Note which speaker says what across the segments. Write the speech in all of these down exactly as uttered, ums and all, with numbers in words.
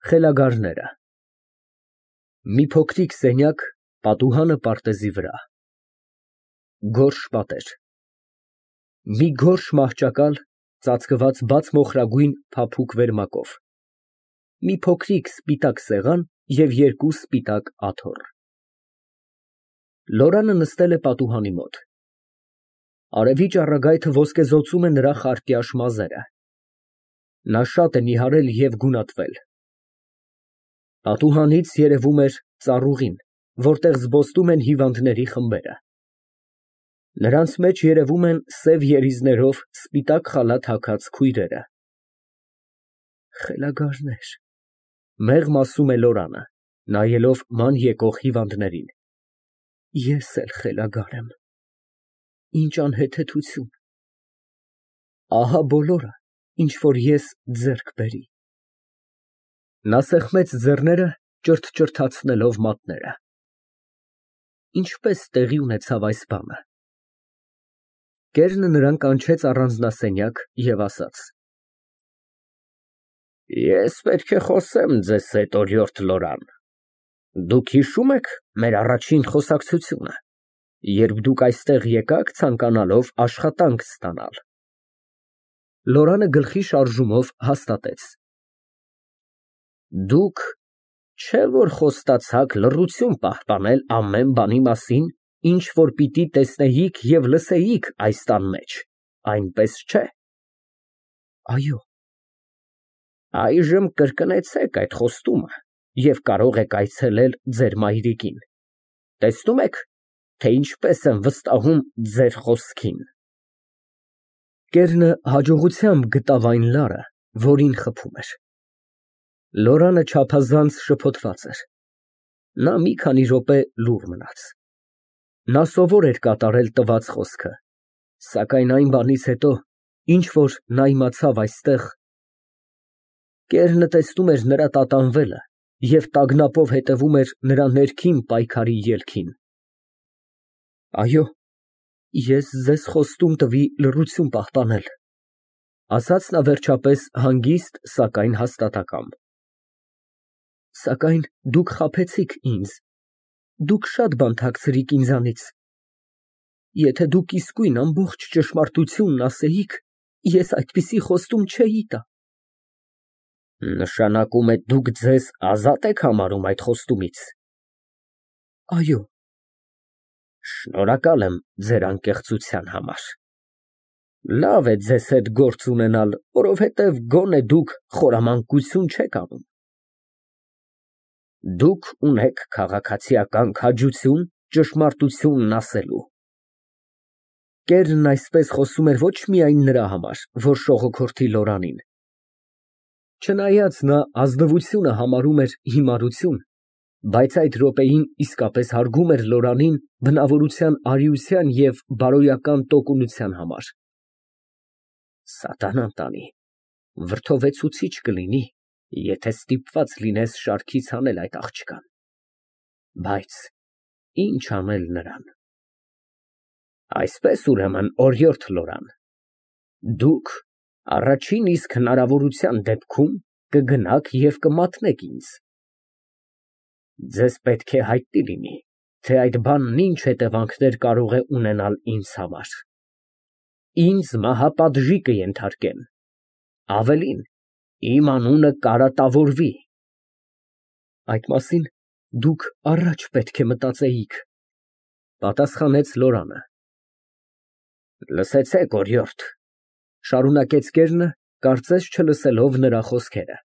Speaker 1: Խելագարները Մի փոքրիկ սենյակ, պատուհանը պարտեզի վրա։ Գորշ պատեր։ Մի գորշ մահճակալ, ծածկված բաց մոխրագույն փափուկ վերմակով։ Մի փոքրիկ սպիտակ սեղան և երկու սպիտակ աթոռ։ Լորանը նստել է պատուհանի մոտ։ Արևի ճառագայթը ոսկեզօծում է նրա խարտյաշ մազերը։ Նա շատ է նիհարել և գունատվել։ Պատուհանից երևում էր ծառուղին, որտեղ զբոսնում են հիվանդների խմբերը։ Նրանց մեջ երևում են սև երիզներով սպիտակ խալաթ հագած քույրերը։ Խելագարներ, մեղմ ասում է Լորանը, նայելով ման եկող հիվանդներին։ Ես էլ խելագար եմ, ինչ անհեթեթություն։ Ահա բոլորը, ինչ որ ես ձեռք բերի։ Նա սեղմեց ձեռները, ճրթճրթացնելով մատները։ Ինչպես տեղի ունեցավ այս բանը։ Կերնը նրան կանչեց առանձնասենյակ և ասաց. Ես պետք է խոսեմ ձեզ հետ, օրիորդ Լորան, դուք հիշո՞ւմ եք մեր առաջին խոսակցությունը, երբ դուք այստեղ եկաք ցանկանալով աշխատանք ստանալ։ Լորանը գլխի շարժումով հաստատեց. Դուք չէ՞ որ խոստացաք լռություն պահպանել ամեն բանի մասին, ինչ որ պիտի տեսնեիք և լսեիք այս տան մեջ, այնպես չէ։ Այո։ Այժմ կրկնեցեք այդ խոստումը և կարող եք այցելել ձեր մայրիկին, տեսնո՞ւմ եք, թե ինչպես եմ վստահում ձեր խոսքին։ Կերնը հաջողությամբ գտավ այն լարը, որին խփում էր։ Լորանը չափազանց շփոթված էր։ Նա մի քանի րոպե լուռ մնաց։ Նա սովոր էր կատարել տված խոսքը, սակայն այն բանից հետո, ինչ որ նա իմացավ այստեղ, Կերնը տեսնում էր նրա տատանվելը և տագնապով հետևում էր նրա ներքին պայքարի ելքին։ Այո, ես ձեզ խոստում տվի լռություն պահպանել, ասաց նա վերջապես հանգիստ, սակայն հաստատակամ։ Սակայն դուք խաբեցիք ինձ, դուք շատ բան թաքցրիք ինձանից։ Եթե դուք իսկույն ամբողջ ճշմարտությունն ասեիք, ես այդպիսի խոստում չէի տա։ Նշանակում է դուք ձեզ ազատ եք համարում այդ խոստումից։ Այո։ Շնորհակալ եմ ձեր անկեղծության համար։ Լավ է ձեզ հետ գործ ունենալ, որովհետև գոնե դուք խորամանկություն չեք անում։ Դուք ունեք քաղաքացիական քաջություն ճշմարտությունն ասելու։ Կերնն այսպես խոսում էր ոչ միայն նրա համար, որ շողոքորթի Լորանին։ Չնայած նա ազնվությունը համարում էր հիմարություն, բայց այդ րոպեին իսկապես հարգում էր Լորանին բնավորության արիության և բարոյական տոկունության համար։ Սատանան տանի, վրդովեցուցիչ կլինի, եթե ստիպված լինես շարքից հանել այդ աղջկան, բայց ինչ անել նրան։ Այսպես ուրեմն, օրիորդ Լորան, դուք առաջին իսկ հնարավորության դեպքում կգնաք և կմատնեք ինձ։ Ձեզ պետք է հայտնի լինի, թե այդ բանն ինչ հետևանքներ կարող է ունենալ ինձ համար։ Ինձ մահապատժի կենթարկեն, ավելին, իմ անունը կարատավորվի։ Այդ մասին դուք առաջ պետք է մտածեիք, պատասխանեց Լորանը։ Լսեցեք, օրիորդ, շարունակեց Կերնը, կարծես չլսելով նրա խոսքերը։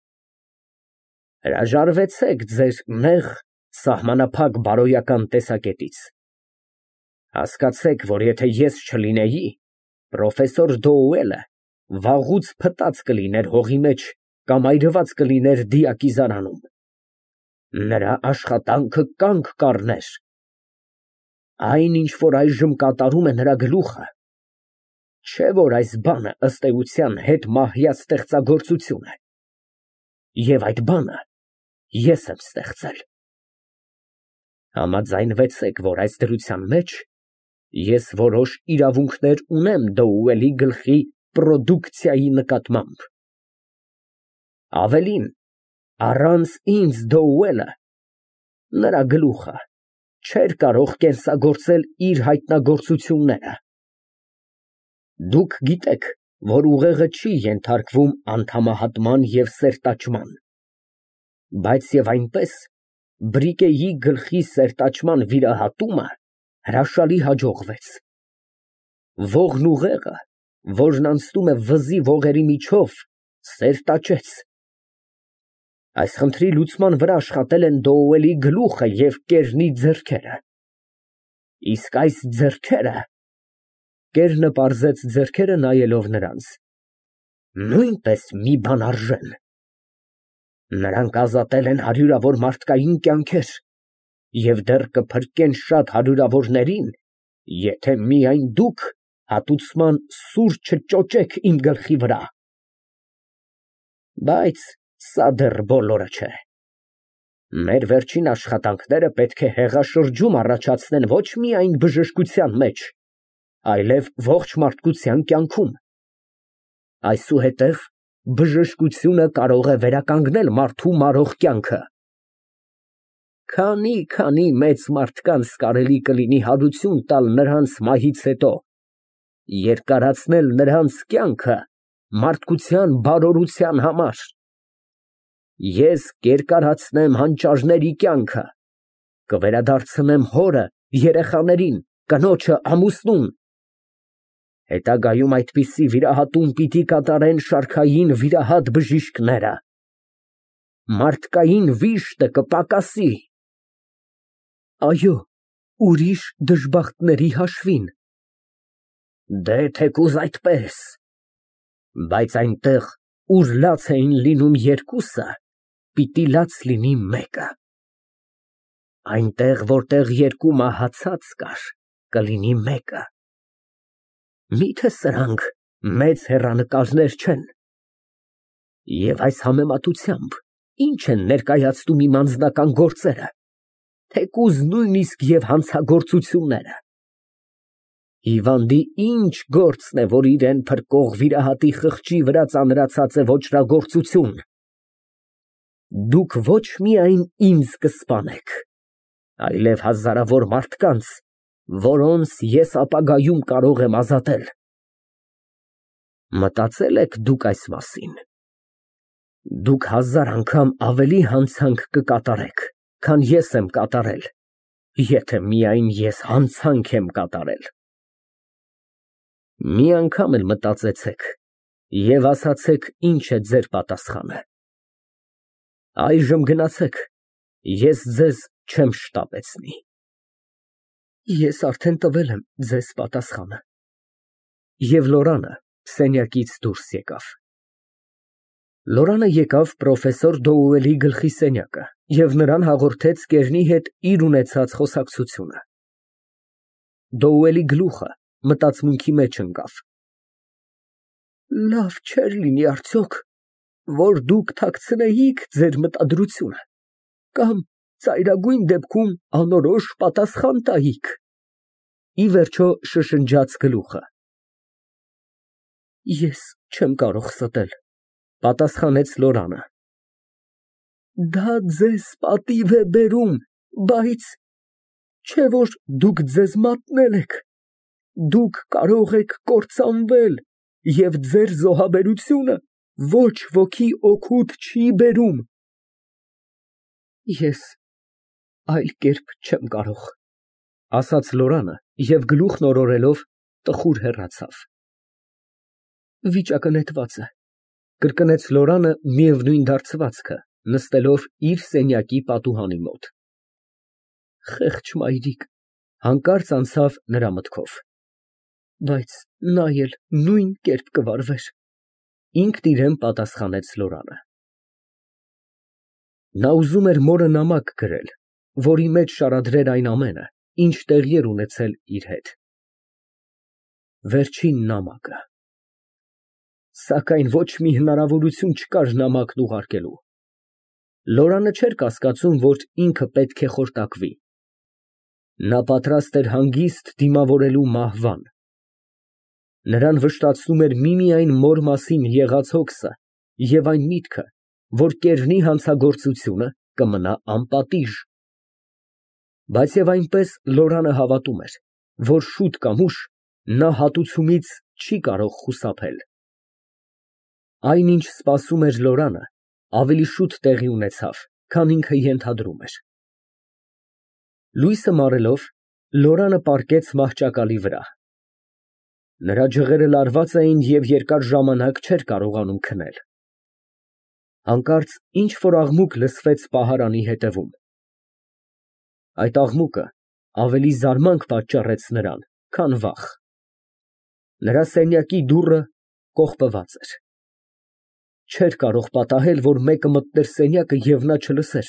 Speaker 1: Հրաժարվեցեք ձեր նեղ, սահմանափակ բարոյական տեսակետից։ Հասկացեք, որ եթե ես չլինեի, պրոֆեսոր Դոուելը վաղուց փտած կլիներ հողի մեջ կամ այրված կլիներ դիակիզարանում։ Նրա աշխատանքը կանգ կառներ։ Այն, ինչ որ այժմ կատարում է նրա գլուխը, չէ՞ որ այս բանը ըստ էության հետմահյա ստեղծագործություն է։ Եվ այդ բանը ես եմ ստեղծել։ Համաձայնվեցեք, որ այս դրության մեջ ես որոշ իրավունքներ ունեմ Դոուելի գլխի պրոդուկցիայի նկատմամբ։ Ավելին, Առանց ինձ Դոուելը նրա գլուխը չէր կարող կենսագործել իր հայտնագործությունները։ Դուք գիտեք, որ ուղեղը չի ենթարկվում անդամահատման և սերտաճման, բայց և այնպես Բրիկեի գլխի սերտաճման վիրահատումը հրաշալի հաջողվեց։ Ողն ուղեղը, որն անցնում է վզի ողերի միջով, սերտաճեց։ Այս խնդրի լուծման վրա աշխատել են Դոուելի գլուխը և կերնի ձեռքերը։ Իսկ այս ձեռքերը (Կերնը պարզեց ձեռքերը, նայելով նրանց) նույնպես մի բան արժեն։ Նրանք ազատել են հարյուրավոր մարդկային կյանքեր և դեռ կփրկեն շատ հարյուրավորներին, եթե միայն դուք հատուցման սուր չճոճեք իմ գլխի վրա։ Բայց սա դեռ բոլորը չէ։ Մեր վերջին աշխատանքները պետք է հեղաշրջում առաջացնեն ոչ միայն բժշկության մեջ, այլև ողջ մարդկության կյանքում։ Այսուհետև բժշկությունը կարող է վերականգնել մարդու մարող կյանքը։ Քանի֊քանի մեծ մարդկանց կարելի կլինի հարություն տալ նրանց մահից հետո, երկարացնել նրանց կյանքը մարդկության բարօրության համար։ Ես կերկարացնեմ հանճարների կյանքը, կվերադարձնեմ հորը, երեխաներին, կնոջը, ամուսնուն։ Հետագայում այդպիսի վիրահատում պիտի կատարեն շարքային վիրահատ բժիշկները։ Մարդկային վիշտը կպակասի։ Այո, ուրիշ դժբախտների հաշվին։ Դե թեկուզ այդպես, բայց այնտեղ, ուր լաց էին լինում երկուսը, պիտի լաց լինի մեկը։ Այնտեղ, որտեղ երկու մահացած կար, կլինի մեկը։ Մի՞թե սրանք մեծ հեռանկարներ չեն։ Եվ այս համեմատությամբ ի՞նչ են ներկայացնում իմ անձնական գործերը, թեկուզ նույնիսկ և հանցագործությունները։ Հիվանդի ինչ գործն է, որ իրան փրկող վիրահատի խղճի վրա ծանրացած է ոճրագործություն։ Դուք ոչ միայն ինձ կսպանեք, այլև հազարավոր մարդկանց, որոնց ես ապագայում կարող եմ ազատել։ Մտածե՞լ եք դուք այս մասին։ Դուք հազար անգամ ավելի հանցանք կկատարեք, քան ես եմ կատարել, եթե միայն ես հանցանք եմ կատարել։ Մի անգամ էլ մտածեցեք և ասացեք ինչ է ձեր պատասխանը։ Այժմ գնացեք, ես ձեզ չեմ շտապեցնի։ Ես արդեն տվել եմ ձեզ պատասխանը։ Եվ Լորանը սենյակից դուրս եկավ։ Լորանը եկավ պրոֆեսոր Դոուելի գլխի սենյակը և նրան հաղորդեց կերնի հետ իր ունեցած խոսակցությունը։ Դոուելի գլուխը մտածմունքի մեջ ընկավ։ Լավ չէր լինի արդյոք, որ դուք թաքցնեիք ձեր մտադրությունը, կամ ծայրագույն դեպքում անորոշ պատասխան տայիք։ Ի վերջո շշնջաց գլուխը։ Ես չեմ կարող ստել, պատասխանեց Լորանը։ Դա ձեզ պատիվ է բերում, բայց չէ որ դուք ձեզ մատնել եք, դուք կարող եք կործանվել, և ձեր զոհաբերությունը ոչ ոքի օգուտ չի բերում։ Ես այլ կերպ չեմ կարող, ասաց Լորանը և գլուխն օրորելով տխուր հեռացավ։ Վիճակը նետված է, կրկնեց Լորանը միևնույն դարձվածքը, նստելով իր սենյակի պատուհանի մոտ։ Խեղճ մայրիկ, հանկարծ անցավ նրա մտքով։ Բայց նա էլ նույն կերպ կվարվեր, ինքն իրան պատասխանեց Լորանը։ Նա ուզում էր մորը նամակ գրել, որի մեջ շարադրեր այն ամենը, ինչ տեղի էր ունեցել իր հետ։ Վերջին նամակը։ Սակայն ոչ մի հնարավորություն չկար նամակն ուղարկելու։ Լորանը չէր կասկածում, որ ինքը պետք է խորտակվի։ Նա պատրաստ էր հանգիստ դիմավորելու մահվան։ Նրան վշտացնում էր միմիայն մոր մասին եղած հոգսը և այն միտքը, որ կերնի հանցագործությունը կմնա անպատիժ։ Բայց եւ այնպես Լորանը հավատում էր, որ շուտ կամ ուշ նա հատուցումից չի կարող խուսափել։ Այն, ինչ սպասում էր Լորանը, ավելի շուտ տեղի ունեցավ, քան ինքը ենթադրում էր։ Լույսը մարելով, Լորանը պառկեց մահճակալի վրա։ Նրա ջղերը լարված էին և երկար ժամանակ չէր կարողանում քնել։ Հանկարծ ինչ֊որ աղմուկ լսվեց պահարանի հետևում։ Այդ աղմուկը ավելի զարմանք պատճառեց նրան, քան վախ։ Նրա սենյակի դուռը կողպված էր։ Չէր կարող պատահել, որ մեկը մտներ սենյակը և նա չլսեր։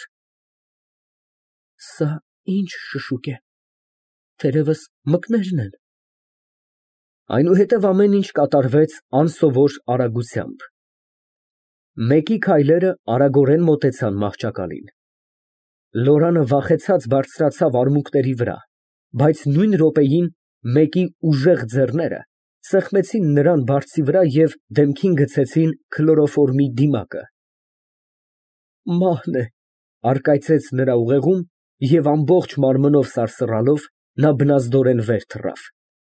Speaker 1: Սա ի՞նչ շշուկ է, թերևս մկներն են։ Այնուհետև ամեն ինչ կատարվեց անսովոր արագությամբ։ Մեկի քայլերը արագորեն մոտեցան մահճակալին։ Լորանը վախեցած բարձրացավ արմունկների վրա, բայց նույն րոպեին մեկի ուժեղ ձեռները սեղմեցին նրան բարձի վրա և դեմքին գցեցին քլորոֆորմի դիմակը։ Մահն է, առկայծեց նրա ուղեղում, և ամբողջ մարմնով սարսռալով նա բնազդորեն վեր թռավ։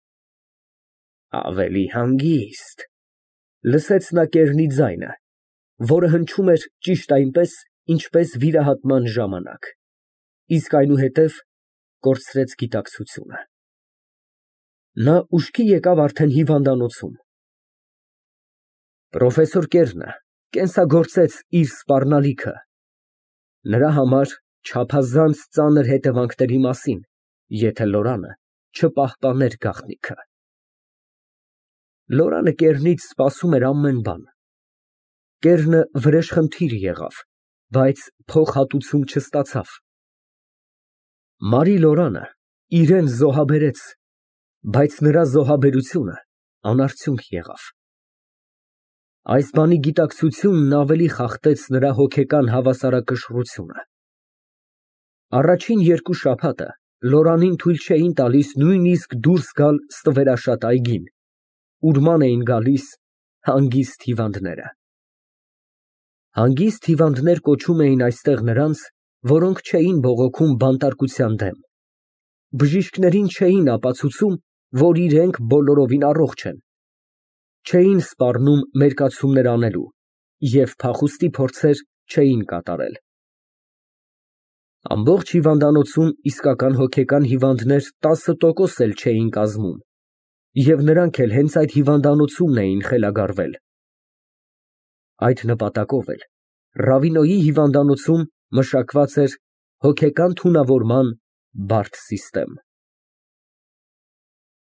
Speaker 1: Ավելի հանգիստ, լսեց նա կերնի ձայնը, որը հնչում էր ճիշտ այնպես, ինչպես վիրահատման ժամանակ, իսկ այնուհետև կորցրեց գիտակցությունը։ Նա ուշքի եկավ արդեն հիվանդանոցում։ Պրոֆեսոր Կերնը կենսագործեց իր սպառնալիքը։ Նրա համար չափազանց ծանր հետևանքների մասին, եթե Լորանը չպահպաներ գաղտնիքը։ Լորանը Կերնից սպասում էր ամեն բան։ Կերնը վրեժխնդիր եղավ, բայց փոխհատուցում չստացավ։ Մարի Լորանը իրան զոհաբերեց, բայց նրա զոհաբերությունը անարդյունք եղավ։ Այս բանի գիտակցությունն ավելի խախտեց նրա հոգեկան հավասարակշռությունը։ Առաջին երկու շաբաթը Լորանին թույլ չէին տալիս նույնիսկ դուրս գալ ստվերաշատ այգին, ուր ման էին գալիս հանգիստ հիվանդները։ Հանգիստ հիվանդներ կոչում էին այստեղ նրանց, որոնք չէին բողոքում բանտարկության դեմ, բժիշկներին չէին ապացուցում, որ իրենք բոլորովին առողջ են, չէին սպառնում մերկացումներ անելու և փախուստի փորձեր չէին կատարել։ Ամբողջ հիվանդանոցում իսկական հոգեկան հիվանդներ տասը տոկոս էլ չէին կազմում, և նրանք էլ հենց այդ հիվանդանոցումն էին խելագարվել։ Այդ նպատակով էլ Ռավինոյի հիվանդանոցում մշակված էր հոգեկան թունավորման բարդ սիստեմ։